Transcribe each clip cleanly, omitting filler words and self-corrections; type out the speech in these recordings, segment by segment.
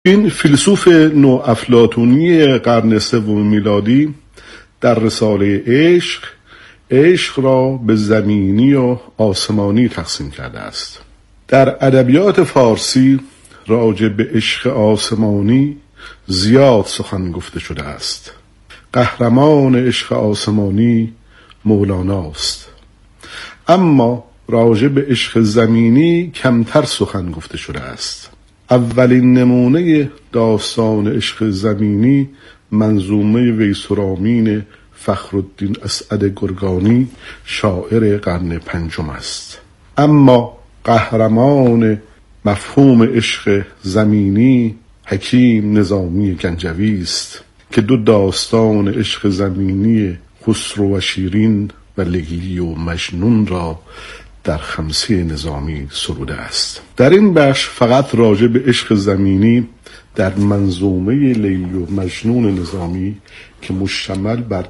این فیلسوف نوافلاطونی قرن سوم میلادی در رساله عشق را به زمینی و آسمانی تقسیم کرده است. در ادبیات فارسی راجع به عشق آسمانی زیاد سخن گفته شده است. قهرمان عشق آسمانی مولاناست، اما راجع به عشق زمینی کمتر سخن گفته شده است. اولین نمونه داستان عشق زمینی منظومه ویسرامین فخرالدین اسعد گرگانی شاعر قرن پنجم است. اما قهرمان مفهوم عشق زمینی حکیم نظامی گنجوی است که دو داستان عشق زمینی خسرو و شیرین و لیلی و مجنون را در خمسه نظامی سروده است. در این بخش فقط راجع به عشق زمینی در منظومه لیلی و مجنون نظامی که مشتمل بر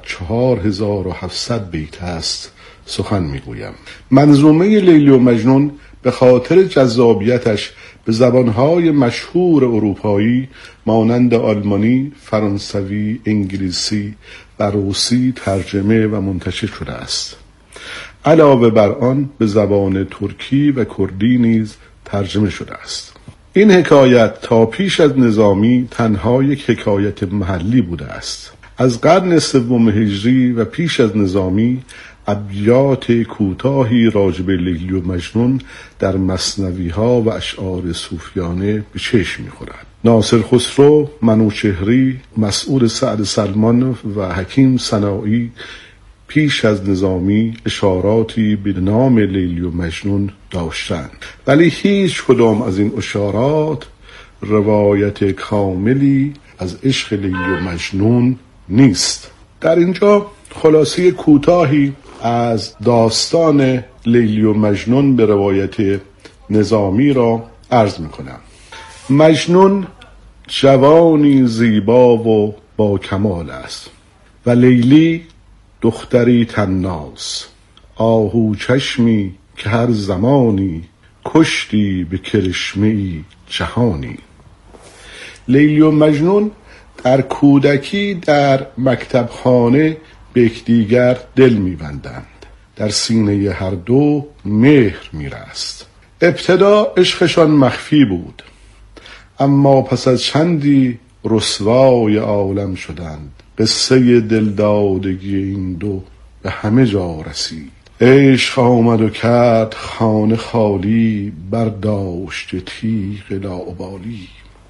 4700 بیت است سخن میگویم. منظومه لیلی و مجنون به خاطر جذابیتش به زبانهای مشهور اروپایی مانند آلمانی، فرانسوی، انگلیسی و روسی ترجمه و منتشر شده است. علاوه بر آن به زبان ترکی و کردی نیز ترجمه شده است. این حکایت تا پیش از نظامی تنها یک حکایت محلی بوده است. از قرن سوم هجری و پیش از نظامی ابیات کوتاهی راجع به لیلی و مجنون در مثنوی‌ها و اشعار صوفیانه به چشم می‌خورد. ناصر خسرو، منوچهری، مسعود سعد سلمان و حکیم سنایی پیش از نظامی اشاراتی به نام لیلی و مجنون داشتند، ولی هیچ کدام از این اشارات روایت کاملی از عشق لیلی و مجنون نیست. در اینجا خلاصه کوتاهی از داستان لیلی و مجنون به روایت نظامی را عرض میکنم. مجنون جوانی زیبا و با کمال است و لیلی دختری طناز، آهو چشمی که هر زمانی کشتی به کرشمه‌ای جهانی. لیلی و مجنون در کودکی در مکتبخانه به یکدیگر دل می‌بندند. در سینه هر دو مهر می‌رست. ابتدا عشقشان مخفی بود، اما پس از چندی رسوای عالم شدند. قصه دلدادگی این دو به همه جا رسید. عشق آمد و کرد خانه خالی، برداشت تیغ لاابالی.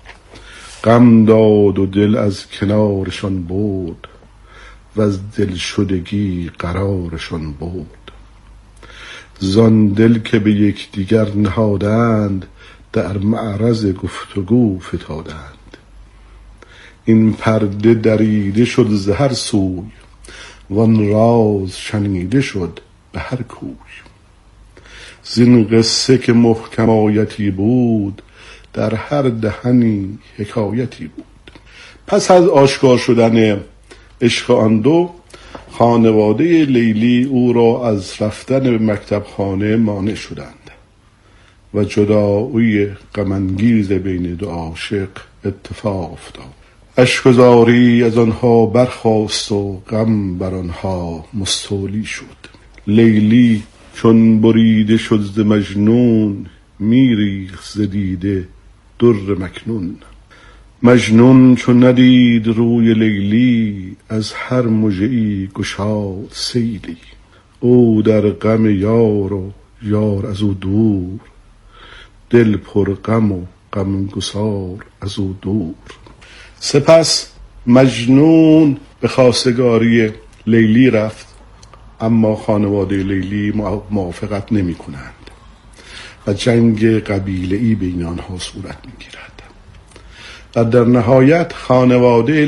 غم داد و دل از کنارشان برد، و از دل شدگی قرارشان برد. زان دل که به یکدیگر نهادند، در معرض گفتگو فتادند. این پرده دریده شد ز هر سوی، وان راز شنیده شد به هر کوی. زین قصه که محکم آیتی بود، در هر دهنی حکایتی بود. پس از آشکار شدن عشق آن دو، خانواده لیلی او را از رفتن به مکتبخانه مانع شدند و جدایی غم انگیز بین دو عاشق اتفاق افتاد. اشک‌وزاری از آنها برخاست و غم بر آنها مستولی شد. لیلی چون بریده شد ز مجنون، میریخت ز دیده در مکنون. مجنون چون ندید روی لیلی، از هر مژه‌ای گشاد سیلی. او در غم یار و یار از او دور، دل پر غم و غمگسار از او دور. سپس مجنون به خواستگاری لیلی رفت، اما خانواده لیلی موافقت نمی کنند و جنگ قبیله‌ای بین آنها صورت می گیرد. و در نهایت خانواده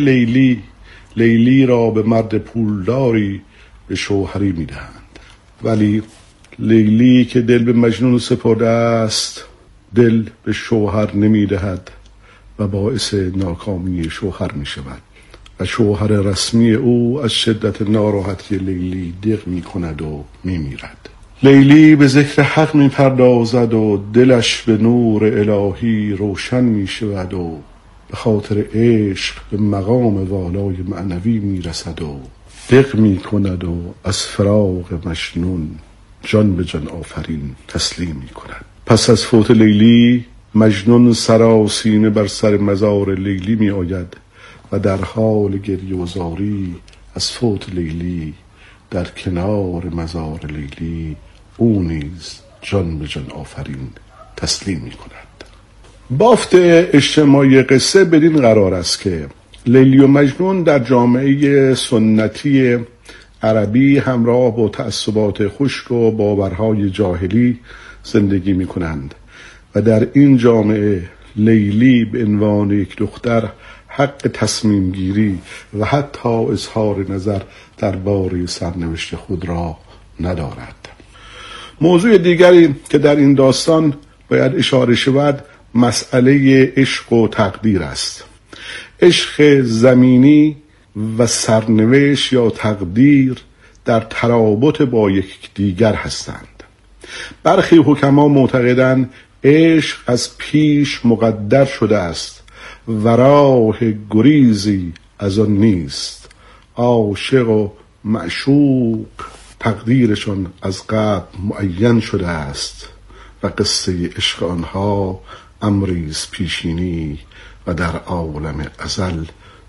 لیلی را به مرد پولداری به شوهری می دهند، ولی لیلی که دل به مجنون سپرده است دل به شوهر نمی دهد و باعث ناکامی شوهر می شود و شوهر رسمی او از شدت ناراحتی لیلی دق می کند و می میرد. لیلی به ذکر حق می پردازد و دلش به نور الهی روشن می شود و به خاطر عشق به مقام والای معنوی میرسد و دق میکند و از فراق مجنون جان به جان آفرین تسلیم میکند. پس از فوت لیلی مجنون سراسیمه بر سر مزار لیلی می آید و در حال گریه و زاری از فوت لیلی در کنار مزار لیلی او نیز جان به جان آفرین تسلیم می کند. بافت اجتماعی قصه بدین قرار است که لیلی و مجنون در جامعه سنتی عربی همراه با تعصبات خشک و باورهای جاهلی زندگی می کنند و در این جامعه لیلی به عنوان یک دختر حق تصمیم گیری و حتی اظهار نظر درباره سرنوشت خود را ندارد. موضوع دیگری که در این داستان باید اشاره شود مسئله عشق و تقدیر است. عشق زمینی و سرنوشت یا تقدیر در ترابط با یکدیگر هستند. برخی حکما معتقدند عشق از پیش مقدر شده است و راه گریزی از آن نیست. عاشق و معشوق تقدیرشان از قبل معین شده است و قصه عشق آنها امریز پیشینی و در عالم ازل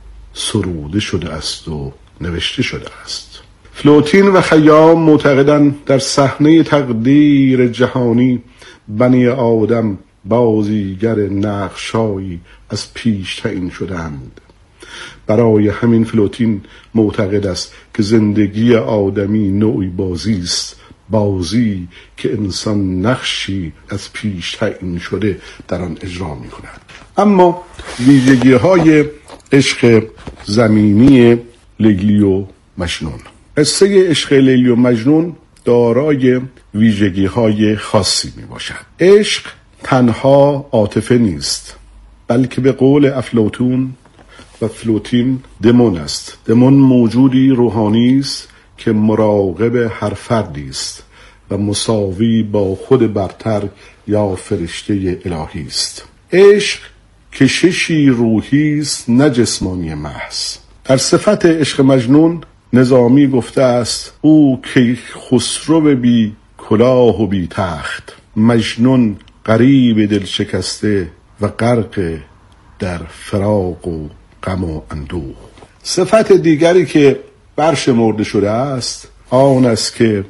سروده شده است و نوشته شده است. فلوتین و خیام معتقدند در صحنه تقدیر جهانی بنی آدم بازیگر نقشایی از پیش تعیین شدند. برای همین فلوتین معتقد است که زندگی آدمی نوعی بازی است، بازی که انسان نقشی از پیش تعیین شده در آن اجرا می کند. اما ویژگی های عشق زمینی لیلی و مجنون. قصه عشق لیلی و مجنون دارای ویژگی های خاصی می باشد. عشق تنها عاطفه نیست، بلکه به قول افلاطون و فلوتین دمون است. دمون موجودی روحانی است که مراقب هر فردی است و مساوی با خود برتر یا فرشته الهی است. عشق کششی روحی است نه جسمانی محض. در صفت عشق مجنون نظامی گفته است او که خسرو بی کلاه و بی تخت، مجنون غریب دل شکسته و غرق در فراق و غم و اندوه. صفت دیگری که برشمرده شده است آن است که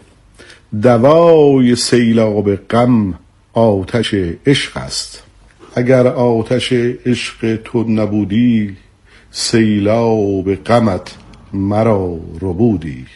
دوای سیلاب غم آتش عشق است. اگر آتش عشق تو نبودی سیلاب غمت مرا ربودی.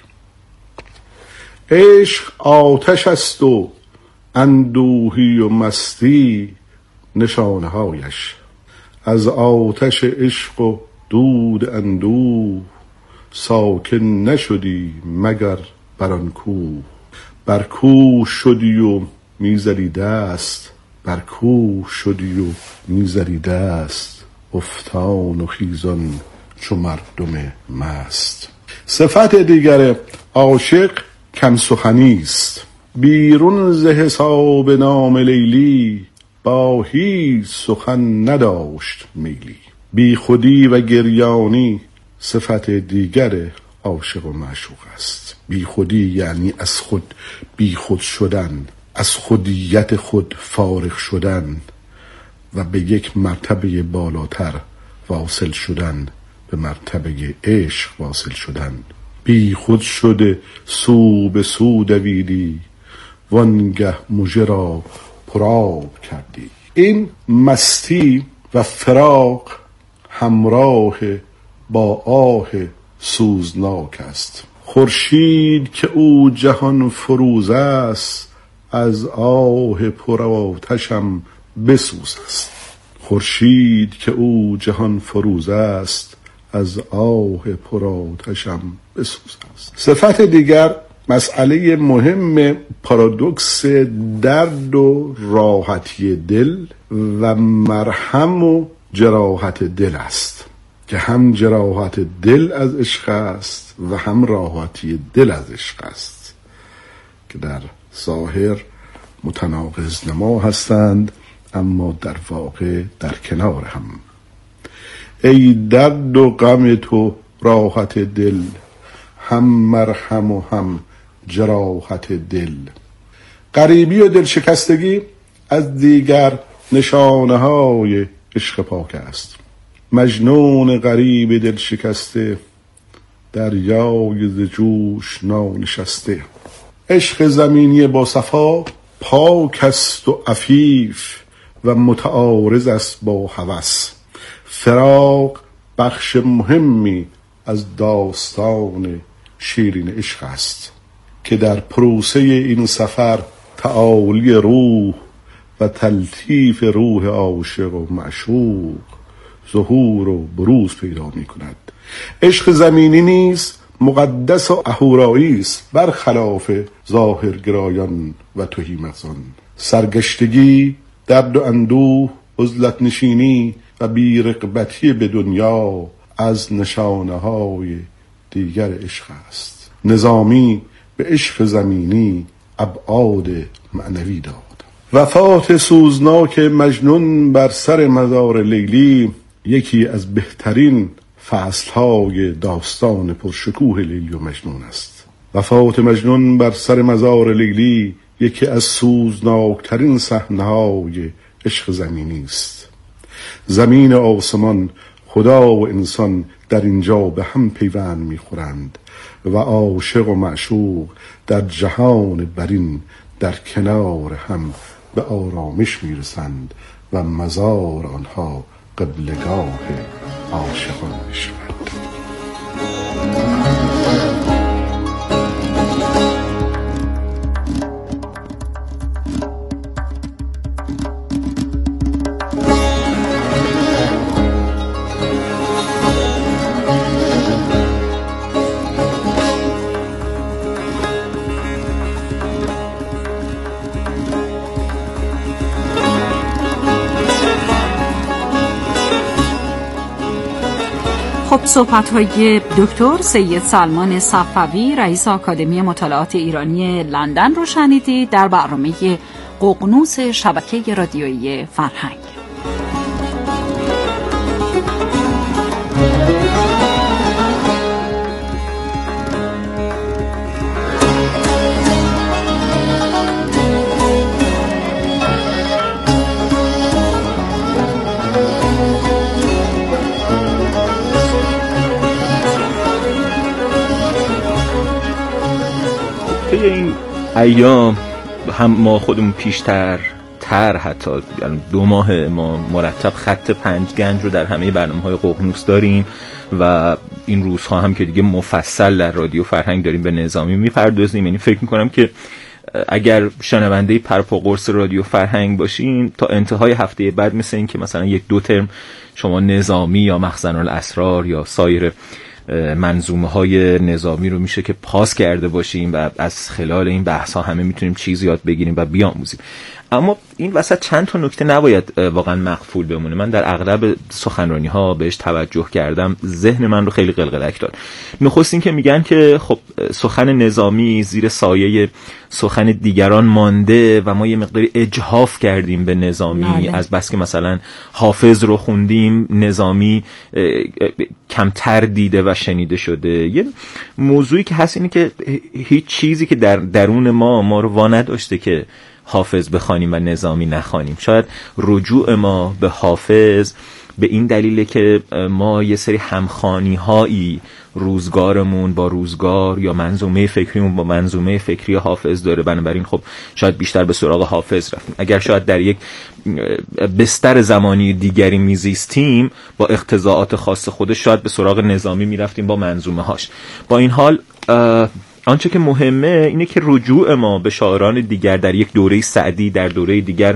عشق آتش است و اندوهی و مستی نشانهایش. از آتش عشق و دود اندوه ساکن نشدی مگر بر آن کوه. بر کوه شدی و میزدی دست، بر کوه شدی و میزدی دست، افتان و خیزان چو مردم مست. صفت دیگر عاشق کم سخنی است. بیرون ز حساب نام لیلی با هیچ سخن نداشت میلی. بی خودی و گریانی صفت دیگر عاشق و معشوق است. بی خودی یعنی از خود بی خود شدن، از خودیت خود فارغ شدن و به یک مرتبه بالاتر واصل شدن، به مرتبه عشق واصل شدن. بی خود شده سو به سو دویدی، وانگه مژه را پرآب کردی. این مستی و فراق همراه با آه سوزناک است. خورشید که او جهان فروز است، از آه پرآتشم بسوز است. خورشید که او جهان فروز است، از آه پرآتشم بسوز است. صفت دیگر مسئله مهم پارادوکس درد و راحتی دل و مرهم و جراحت دل است که هم جراحت دل از عشق است و هم راحتی دل از عشق است که در ظاهر متناقض نما هستند اما در واقع در کنار هم. ای درد و غم تو راحت دل، هم مرهم و هم جراحت دل. غریبی و دلشکستگی از دیگر نشانه های عشق پاک است. مجنون غریب دلشکسته، دریای ز جوش نانشسته. عشق زمینی با صفا پاک است و عفیف و متعارض است با هوس. فراق بخش مهمی از داستان شیرین عشق است که در پروسه این سفر تعالی روح و تلطیف روح عاشق و معشوق ظهور و بروز پیدا می کند. عشق زمینی نیز مقدس و اهورایی است، برخلاف ظاهرگرایان و تهیمتزان. سرگشتگی، درد و اندوه، عزلت نشینی و بی‌رغبتی به دنیا از نشانه های دیگر عشق است. نظامی به عشق زمینی ابعاد معنوی داد. وفات سوزناک مجنون بر سر مزار لیلی یکی از بهترین فصلهای داستان پرشکوه لیلی و مجنون است. وفات مجنون بر سر مزار لیلی یکی از سوزناکترین صحنه‌های عشق زمینی است. زمین و آسمان، خدا و انسان در اینجا به هم پیوند می‌خورند و عاشق و معشوق در جهان برین در کنار هم به آرامش میرسند و مزار آنها قبلگاه عاشقان میشود. خب صحبت‌های دکتر سید سلمان صفوی رئیس آکادمی مطالعات ایرانی لندن رو شنیدید در برنامه ققنوس شبکه رادیویی فرهنگ. این ایام هم ما خودمون پیشتر حتی 2 ماه ما مرتب خط 5 گنج رو در همه برنامه‌های ققنوس داریم و این روزها هم که دیگه مفصل در رادیو فرهنگ داریم به نظامی میپردازیم. یعنی فکر میکنم که اگر شنونده پرپا قرص رادیو فرهنگ باشین تا انتهای هفته بعد مثل این که مثلا 1-2 ترم شما نظامی یا مخزن الاسرار یا سایر منظومه های نظامی رو میشه که پاس کرده باشیم و از خلال این بحث ها همه میتونیم چیز یاد بگیریم و بیاموزیم. اما این وسط چند تا نکته نباید واقعا مغفول بمونه. من در اغلب سخنرانی ها بهش توجه کردم، ذهن من رو خیلی قلقلک داد. نخست این که میگن که خب سخن نظامی زیر سایه سخن دیگران مانده و ما یه مقداری اجحاف کردیم به نظامی از بس که مثلا حافظ رو خوندیم نظامی کمتر دیده و شنیده شده. یه موضوعی که هست اینه که هیچ چیزی که در درون ما رو وا نداشته که حافظ بخوانیم و نظامی نخوانیم. شاید رجوع ما به حافظ به این دلیله که ما یه سری همخوانی هایی روزگارمون با روزگار یا منظومه فکریمون با منظومه فکری حافظ داره، بنابراین خب شاید بیشتر به سراغ حافظ رفتیم. اگر شاید در یک بستر زمانی دیگری میزیستیم با اقتضاعات خاص خودش شاید به سراغ نظامی میرفتیم با منظومه هاش. با این حال آنچه که مهمه اینه که رجوع ما به شاعران دیگر در یک دوره سعدی، در دوره دیگر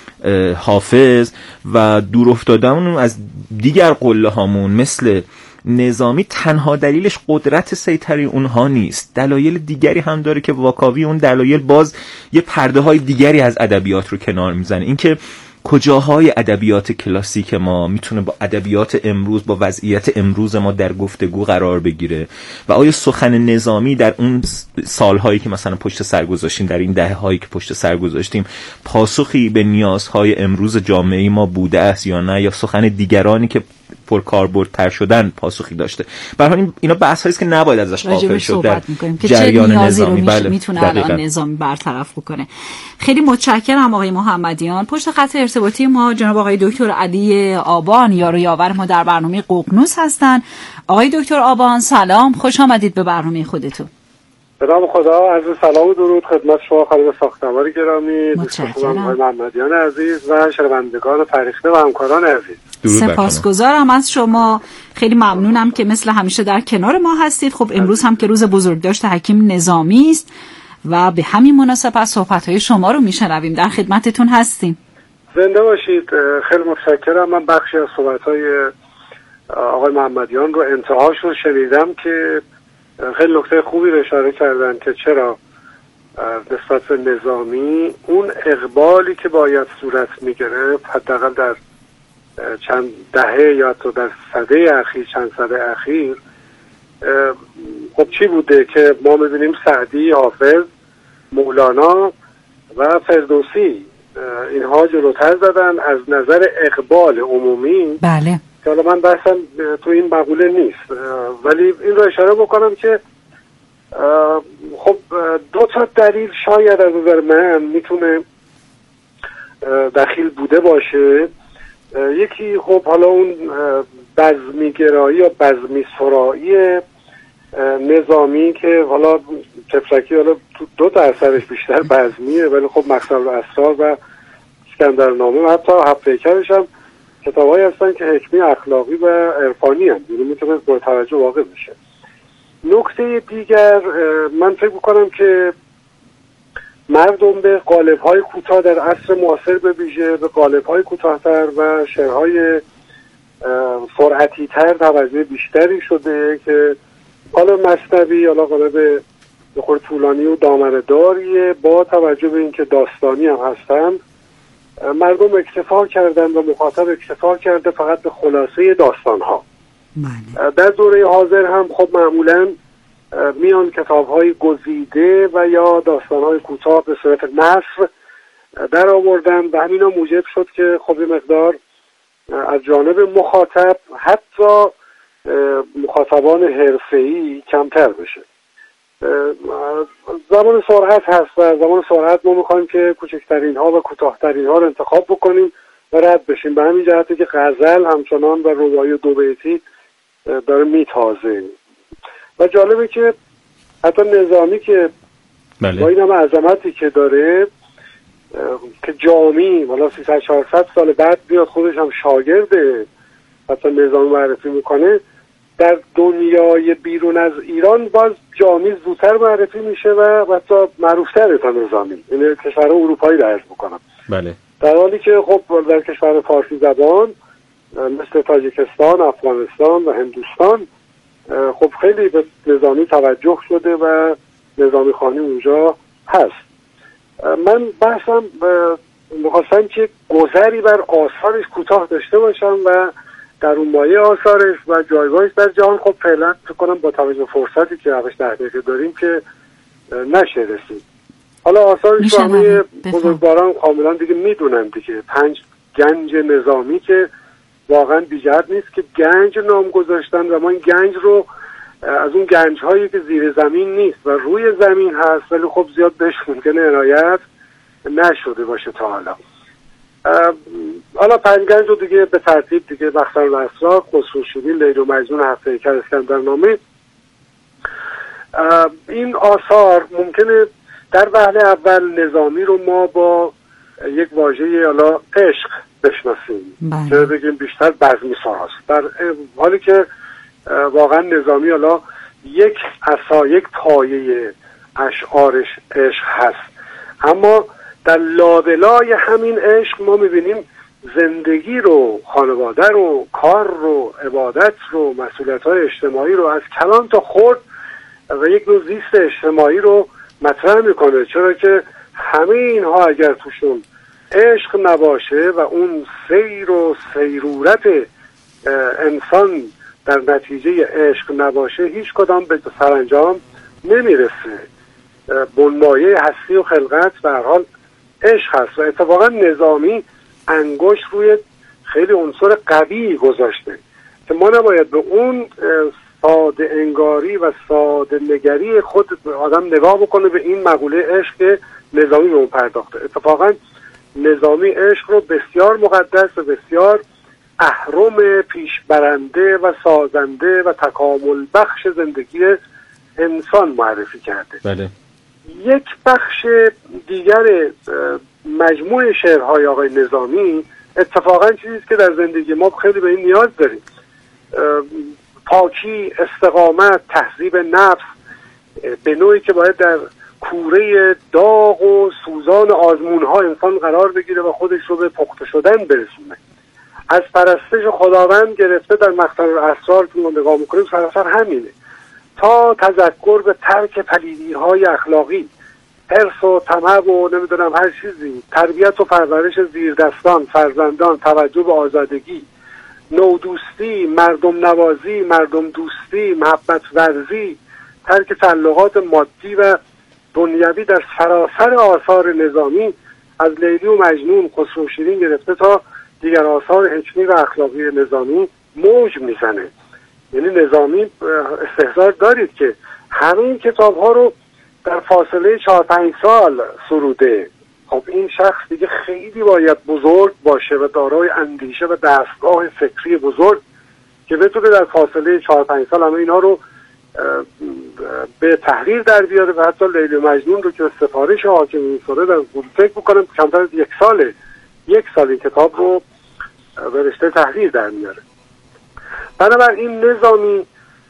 حافظ و دور افتادن از دیگر قله هامون مثل نظامی تنها دلیلش قدرت سیطره اونها نیست. دلایل دیگری هم داره که واکاوی اون دلایل باز یه پرده های دیگری از ادبیات رو کنار میزنه. این که کجاهای ادبیات کلاسیک ما میتونه با ادبیات امروز، با وضعیت امروز ما در گفتگو قرار بگیره و آیا سخن نظامی در اون سالهایی که مثلا پشت سر گذاشتیم، در این دهه‌هایی که پشت سر گذاشتیم، پاسخی به نیازهای امروز جامعه ما بوده است یا نه، یا سخن دیگرانی که پرکاربردتر شدن پاسخی داشته. به هر حال اینا بحث هاییست که نباید ازش غافل شد در جریان نظامی. بله میتونه الان نظامی برطرف بکنه. خیلی متشکرم آقای محمدیان. پشت خط ارتباطی ما جناب آقای دکتر علی آبان یار و یاور ما در برنامه ققنوس هستن. آقای دکتر آبان سلام، خوش آمدید به برنامه خودتون. به نام خدا، عرض سلام و درود خدمت شما خانم ساختمانی گرامی، متشکرم آقای محمدیان عزیز و شنوندگان فریخته و همکاران عزیز. سپاسگزارم از شما، خیلی ممنونم که مثل همیشه در کنار ما هستید. خب امروز هم که روز بزرگداشت حکیم نظامی است و به همین مناسبت صحبت‌های شما رو میشنویم. در خدمتتون هستیم. زنده باشید. خیلی متشکرم. من بخشی از صحبت‌های آقای محمدیان رو انتهاش رو شنیدم که خیلی نکته خوبی رو اشاره کردن که چرا نسبت به نظامی اون اقبالی که باید صورت می‌گرفت حداقل در چند دهه یا تو در چند سده اخیر خب چی بوده که ما می‌بینیم سعدی، حافظ، مولانا و فردوسی اینها جلوتر زدن از نظر اقبال عمومی. بله. که حالا من بحثم تو این مقوله نیست، ولی این رو اشاره بکنم که خب دو تا دلیل شاید از نظر من میتونه دخیل بوده باشه. یکی خب حالا اون بزمیگرایی یا بزمیسرایی نظامی که حالا تفلکی حالا دو تا اثرش بیشتر بزمیه، ولی خب مقصد الاسرار و اسکندرنامه و حتی هفت پیکرش هم کتاب‌هایی هستن که حکمی اخلاقی و عرفانی هم یعنی میتونه با توجه واقع بشه. نکته دیگر من فکر میکنم که مردم به قالب‌های کوتاه در عصر معاصر به ویژه به قالب‌های کوتاه‌تر و شعرهای سرعتی‌تر توجه بیشتری شده که حالا مثنوی حالا قالب بخور طولانی و دامنه‌داریه با توجه به اینکه داستانی هم هستند. مردم اکتفا کردن و مخاطب اکتفا کرده فقط به خلاصه داستان‌ها. در دوره حاضر هم خب معمولاً میان کتاب‌های گزیده و یا داستان‌های کوتاه به صورت نثر در آوردن و همینا موجب شد که خب یه مقدار از جانب مخاطب حتی مخاطبان حرفه‌ای کمتر بشه. زمان سرعت هست و زمان سرعت ما میخوایم که کوچکترین ها و کوتاهترین ها رو انتخاب بکنیم و رد بشیم. به همین جهته که غزل همچنان و رباعی دو بیتی داره میتازه و جالبه که حتی نظامی که با این همه عظمتی که داره که جامی والا 300-400 سال بعد بیاد خودش هم شاگرده حتی نظامی معرفی میکنه، در دنیای بیرون از ایران باز جامی زودتر معرفی میشه و حتی معروفتره تا نظامی، یعنی کشور اروپایی رو عرض میکنم. بله. در حالی که خب در کشور فارسی زبان مثل تاجیکستان، افغانستان و هندوستان خب خیلی به نظامی توجه شده و نظامی خوانی اونجا هست. من بحثم میخواستم که گذری بر آثارش کوتاه داشته باشم و در اون مایه آثارش و جایگاهش در جهان خب فعلا فکر کنم با توجه فرصتی که 7-10 دقیقه داریم که نشه رسید. حالا آثارش همه بزرگواران کاملا دیگه میدونن دیگه 5 گنج نظامی که واقعا بی‌جهت نیست که گنج نام گذاشتن و ما این گنج رو از اون گنج هایی که زیر زمین نیست و روی زمین هست ولی خب زیاد بهش ممکنه عنایت نشده باشه تا حالا 5 گنج رو دیگه به ترتیب دیگه مخزن الاسرار، خسرو شیرین، لیل و مجنون، هفت پیکر، اسکندرنامه. این آثار ممکنه در وهله اول نظامی رو ما با یک واژه حالا عشق بشناسیم که بگیم بیشتر بزمی ساراست، در حالی که واقعا نظامی حالا یک پایه اشعارش عشق هست، اما در لابلای همین عشق ما میبینیم زندگی رو، خانواده رو، کار رو، عبادت رو، مسئولیت‌های اجتماعی رو از کلان تا خرد و یک نوع زیست اجتماعی رو مطرح میکنه، چرا که همه اینها اگر توشون عشق نباشه و اون سیر و سیرورت انسان در نتیجه عشق نباشه هیچ کدام به سرانجام نمیرسه. بنمایه هستی و خلقت به هر حال عشق هست و اتفاقا نظامی انگشت روی خیلی عنصر قوی گذاشته. که ما نباید به اون ساده انگاری و ساده نگری خود آدم نگاه بکنه به این مقوله عشق که نظامی به اون پرداخته. اتفاقا نظامی عشق رو بسیار مقدس و بسیار اهرم پیشبرنده و سازنده و تکامل بخش زندگی انسان معرفی کرده. بله. یک بخش دیگر مجموع شعرهای آقای نظامی اتفاقا چیزیست که در زندگی ما خیلی به این نیاز داریم. پاکی، استقامت، تهذیب نفس، به نوعی که باید در کوره داغ و سوزان آزمون‌ها انسان قرار بگیره و خودش رو به پخته شدن برسونه. از پرستش خداوند گرفته در مقطع الاسرار که ما نگاه میکنیم سراسر همینه، تا تذکر به ترک پلیدی‌های اخلاقی، حرص و طمع و نمیدونم هر چیزی، تربیت و پرورش زیردستان، فرزندان، توجه به آزادگی، نودوستی، مردم نوازی، مردم دوستی، محبت ورزی، ترک تعلقات مادی و دنیوی در سراسر آثار نظامی از لیلی و مجنون، خسرو و شیرین گرفته تا دیگر آثار حکمی و اخلاقی نظامی موج میزنه. یعنی نظامی استحضار دارید که همه این کتاب ها رو در فاصله 4-5 سال سروده. خب این شخص دیگه خیلی باید بزرگ باشه و دارای اندیشه و دستگاه فکری بزرگ که بتونه در فاصله 4-5 سال همه اینا رو به تحریر در بیاره و حتی لیلی و مجنون رو که سفارش حاکم می‌کنه در فکر می‌کنم کمتر از 1 سال این کتاب رو به رشته تحریر در میاره. بنابراین نظامی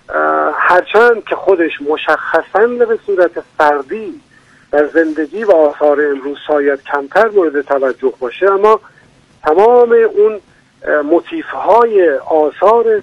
هرچند که خودش مشخصاً به صورت فردی در زندگی و آثار امروز شاید کمتر مورد توجه باشه، اما تمام اون موتیف‌های آثار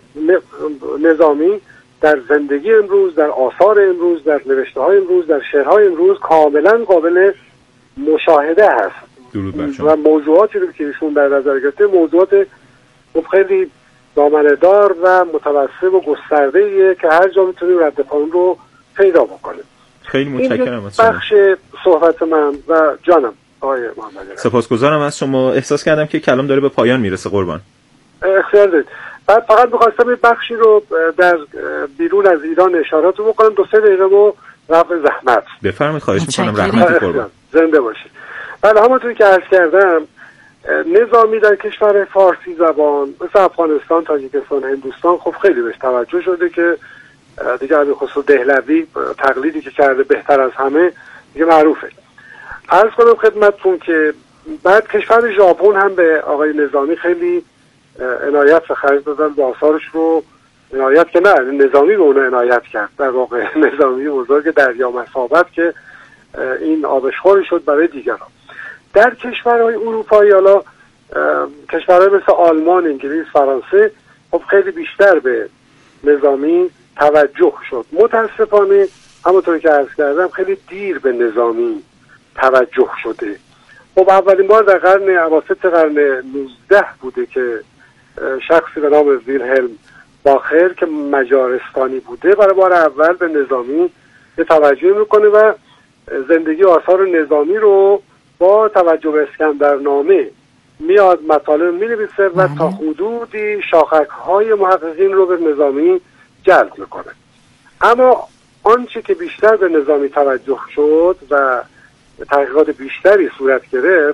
نظامی در زندگی امروز، در آثار امروز، در نوشته‌های امروز، در شعرهای امروز کاملاً قابل مشاهده هست و موضوعاتی رو که ایشون در نظر گرفته موضوعات خیلی دامنه‌دار و متوسط و گسترده‌ایه که هر جا میتونیم رد پا اون رو پیدا بکنیم. خیلی متشکرم از شما. بخش صحبت من و جانم آقای محمد. سپاسگزارم از شما. احساس کردم که کلام داره به پایان میرسه قربان. اختیار دارید. بعد فقط می‌خواستم این بخشی رو در بیرون از ایران اشارات رو بکنم، 2-3 دقیقه رو رفع زحمت. بفرمایید. خواهش می‌کنم. رحمت قربان. زنده باشید. بله همونطوری که عرض کردم نظامی در کشور فارسی زبان مثل افغانستان، تاجیکستان، هندوستان خب خیلی بهش توجه شده که دیگه به خصوص دهلوی تقلیدی که کرده بهتر از همه دیگه معروفه. عرض کنم خدمتتون که بعد کشور ژاپن هم به آقای نظامی خیلی عنایت و خرج دادن و آثارش رو عنایت که نه نظامی به اون عنایت کرد. در واقع نظامی بزرگ دریا مثابت که این آبشخوری شد برای دیگران. در کشورهای اروپایی حالا کشورهای مثل آلمان، انگلیس، فرانسه خب خیلی بیشتر به نظامی توجه شد. متاسفانه همونطوری که عرض کردم خیلی دیر به نظامی توجه شده. خب اولین بار در اواسط قرن 19 بوده که شخصی به نام ویلهلم باخر که مجارستانی بوده برای بار اول به نظامی به توجه میکنه و زندگی آثار نظامی رو با توجه به اسکندرنامه میاد مطالب مینویسه و تا حدودی شاخک‌های محققین رو به نظامی جلب میکنه. اما آنچه که بیشتر به نظامی توجه شد و تحقیقات بیشتری صورت گرفت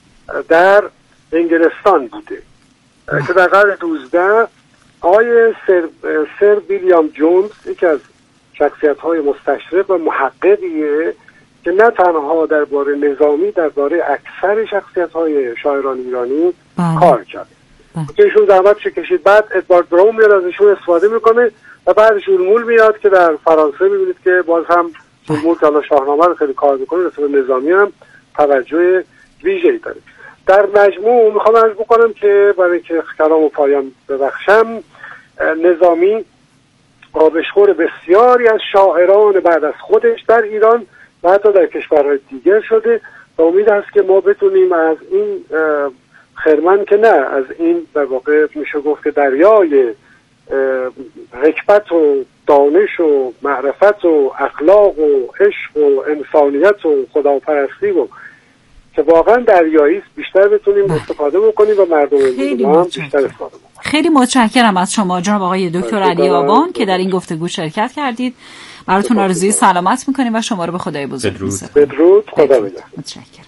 در انگلستان بوده که در قرن 12 آقای سر ویلیام جونز یکی از شخصیت‌های مستشرق و محققیه که نه تنها درباره نظامی درباره اکثر شخصیت‌های شاعران ایرانی کار کرد که ایشون زحمتش کشید. بعد ادوارد براون میاد از ایشون استفاده میکنه و بعد شولمول میاد که در فرانسه میبینید که باز هم شولمول که شاهنامه رو خیلی کار میکنه رسول نظامی هم توجه ویژه‌ای داره. در مجموع میخوام عرض بکنم که برای که کلامو پایان ببخشم نظامی آبشخور بسیاری از شاعران بعد از خودش در ایران و حتی در کشورهای دیگر شده و امید هست که ما بتونیم از این خرمن که نه از این در واقع میشه گفت که دریای حکمت و دانش و معرفت و اخلاق و عشق و انسانیت و خداپرستی و که واقعا دریایی است بیشتر بتونیم استفاده بکنیم و مردم ما هم بیشتر استفاده بکنیم. خیلی متشکرم از شما جناب آقای دکتر علی آبان که در این گفتگو شرکت کردید. براتون آرزوی سلامت میکنیم و شما رو به خدای بزرگ میسپاریم. بدرود. خدا نگهدار. متشکرم.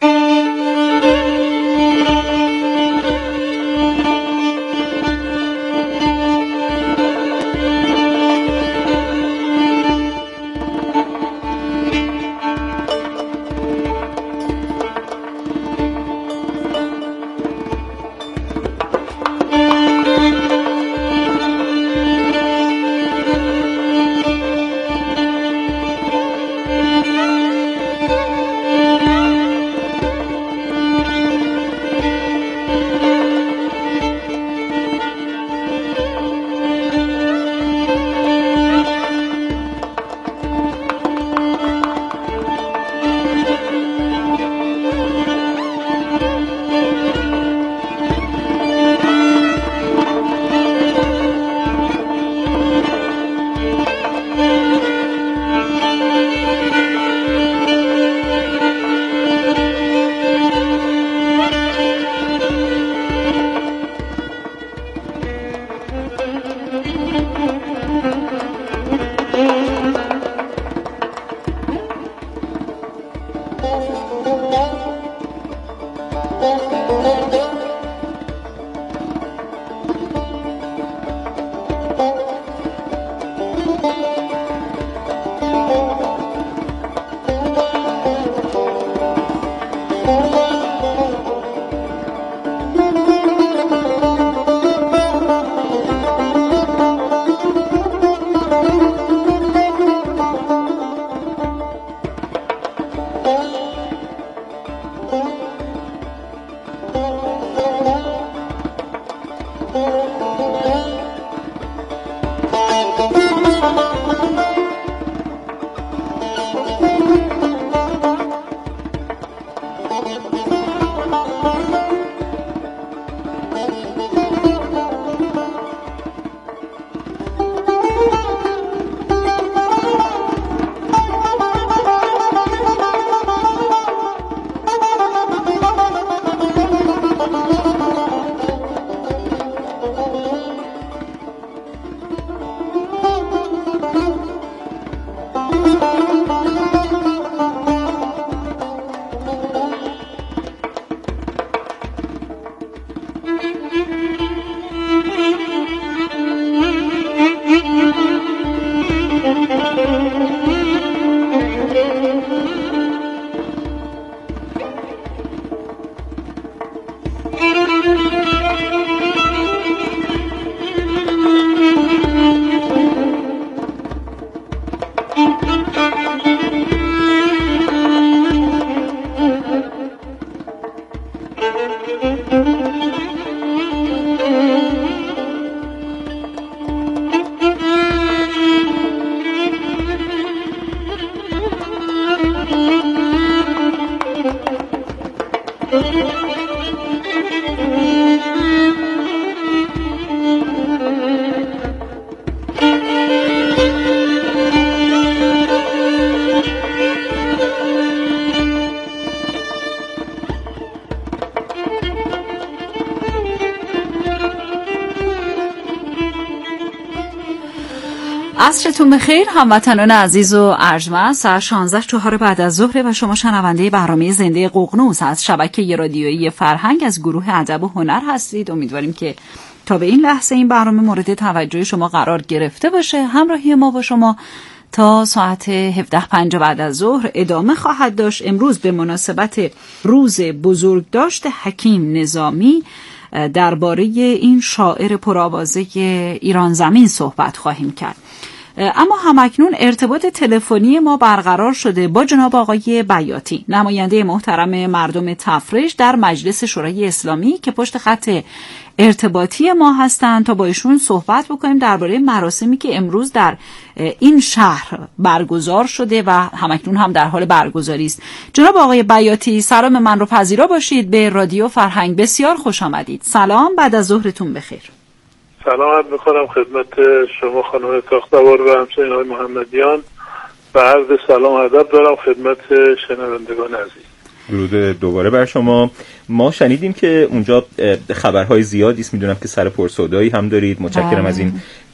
عصرتون بخیر هموطنان عزیز و ارجمند. ساعت 16:04 بعد از ظهر و شما شنونده برنامه زنده ققنوس از شبکه رادیویی فرهنگ از گروه ادب و هنر هستید. امیدواریم که تا به این لحظه این برنامه مورد توجه شما قرار گرفته باشه. همراهی ما با شما تا ساعت 17:05 بعد از ظهر ادامه خواهد داشت. امروز به مناسبت روز بزرگداشت حکیم نظامی درباره این شاعر پرآوازه ایران زمین صحبت خواهیم کرد. اما همکنون ارتباط تلفنی ما برقرار شده با جناب آقای بیاتی، نماینده محترم مردم تفرش در مجلس شورای اسلامی که پشت خط ارتباطی ما هستند تا با ایشون صحبت بکنیم درباره مراسمی که امروز در این شهر برگزار شده و همکنون هم در حال برگزاری است. جناب آقای بیاتی سلام من رو پذیرا باشید به رادیو فرهنگ. بسیار خوش آمدید. سلام، بعد از ظهرتون بخیر. سلامت میکنم خدمت شما خانم تاختوار و همچنین آقای محمدیان و عرض سلام و ادب دارم خدمت شنوندگان عزیز. درود دوباره بر شما. ما شنیدیم که اونجا خبرهای زیادی است، میدونم که سر پرسودایی هم دارید. متشکرم از این